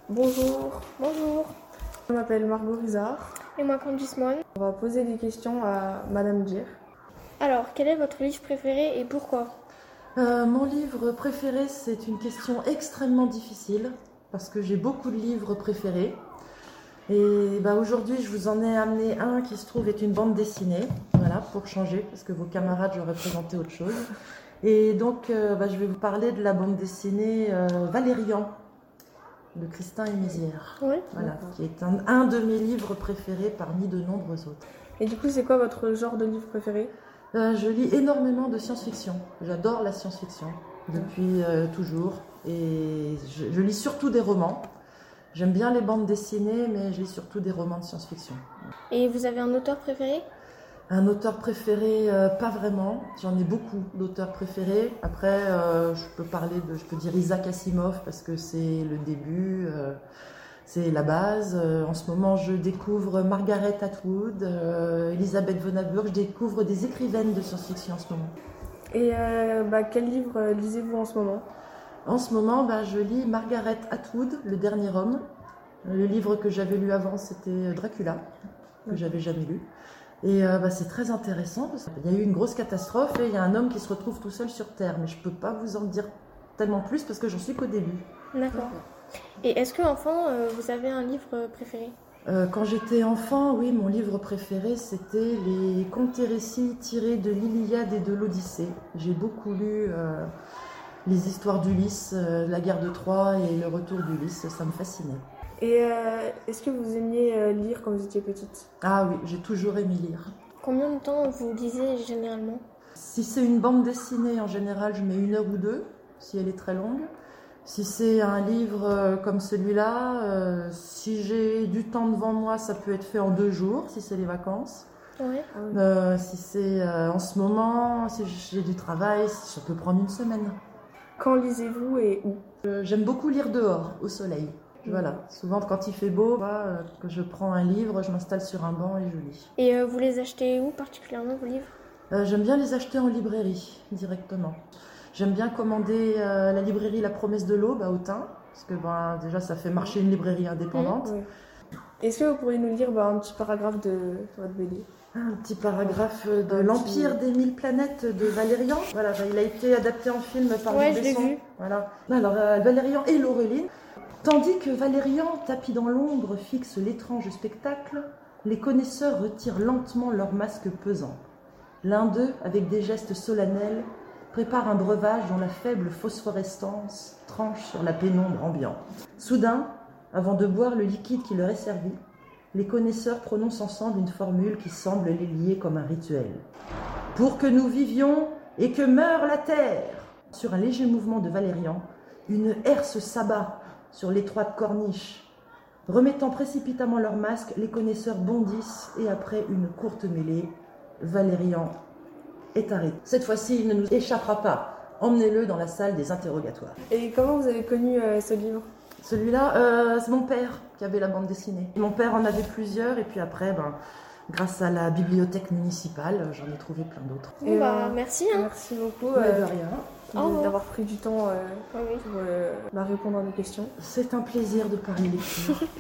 Bonjour, Bonjour, je m'appelle Margot Rizard. et moi Candice Mon. On va poser des questions à Madame Djir. Alors, quel est votre livre préféré et pourquoi? Mon livre préféré, c'est une question extrêmement difficile parce que j'ai beaucoup de livres préférés. Et aujourd'hui, je vous en ai amené un qui se trouve est une bande dessinée, voilà, pour changer, parce que vos camarades, j'aurais présenté autre chose. Et donc, je vais vous parler de la bande dessinée Valérian de Christin et Mézières. Oui. Voilà, qui est un de mes livres préférés parmi de nombreux autres. Et du coup, c'est quoi votre genre de livre préféré? Je lis énormément de science-fiction. J'adore la science-fiction depuis toujours. Et je lis surtout des romans. J'aime bien les bandes dessinées, mais je lis surtout des romans de science-fiction. Et vous avez un auteur préféré? Un auteur préféré, pas vraiment. J'en ai beaucoup d'auteurs préférés. Après, je peux dire Isaac Asimov parce que c'est le début, c'est la base. En ce moment, je découvre Margaret Atwood, Elisabeth von Habsburg. Je découvre des écrivaines de science-fiction en ce moment. Et quel livre lisez-vous en ce moment? En ce moment, je lis Margaret Atwood, Le Dernier Homme. Le livre que j'avais lu avant, c'était Dracula, que j'avais jamais lu. Et c'est très intéressant parce qu'il y a eu une grosse catastrophe et il y a un homme qui se retrouve tout seul sur Terre. Mais je ne peux pas vous en dire tellement plus parce que j'en suis qu'au début. D'accord. Et est-ce que, enfant, vous avez un livre préféré? Quand j'étais enfant, oui, mon livre préféré, c'était les contes et récits tirés de l'Iliade et de l'Odyssée. J'ai beaucoup lu les histoires d'Ulysse, la guerre de Troie et le retour d'Ulysse. Ça me fascinait. Et est-ce que vous aimiez lire quand vous étiez petite? Ah oui, j'ai toujours aimé lire. Combien de temps vous lisez généralement? Si c'est une bande dessinée, en général, je mets 1 heure ou 2, si elle est très longue. Si c'est un livre comme celui-là, si j'ai du temps devant moi, ça peut être fait en 2 jours, si c'est les vacances. Oui. Si c'est en ce moment, si j'ai du travail, ça peut prendre 1 semaine. Quand lisez-vous et où? J'aime beaucoup lire dehors, au soleil. Voilà, souvent quand il fait beau, que je prends un livre, je m'installe sur un banc et je lis. Et vous les achetez où particulièrement, vos livres? J'aime bien les acheter en librairie, directement. J'aime bien commander la librairie La Promesse de l'Aube à Autun, parce que déjà ça fait marcher une librairie indépendante. Oui. Est-ce que vous pourriez nous lire un petit paragraphe de votre BD? Un petit paragraphe de L'Empire des 1000 planètes de Valérian. Voilà, il a été adapté en film par Luc Je l'ai Besson. vu. Voilà. Alors, Valérian et Laureline. Tandis que Valérian, tapi dans l'ombre, fixe l'étrange spectacle, les connaisseurs retirent lentement leurs masques pesants. L'un d'eux, avec des gestes solennels, prépare un breuvage dont la faible phosphorescence tranche sur la pénombre ambiante. Soudain, avant de boire le liquide qui leur est servi, les connaisseurs prononcent ensemble une formule qui semble les lier comme un rituel. « Pour que nous vivions et que meure la terre !» Sur un léger mouvement de Valérian, une herse s'abat sur l'étroite corniche. Remettant précipitamment leur masque, les connaisseurs bondissent et après une courte mêlée, Valérian est arrêté. Cette fois-ci, il ne nous échappera pas. Emmenez-le dans la salle des interrogatoires. Et comment vous avez connu ce livre? Celui-là, c'est mon père qui avait la bande dessinée. Mon père en avait plusieurs et puis après, grâce à la bibliothèque municipale, j'en ai trouvé plein d'autres. Bon, merci. Merci beaucoup De rien. d'avoir pris du temps pour répondre à nos questions. C'est un plaisir de parler lecture.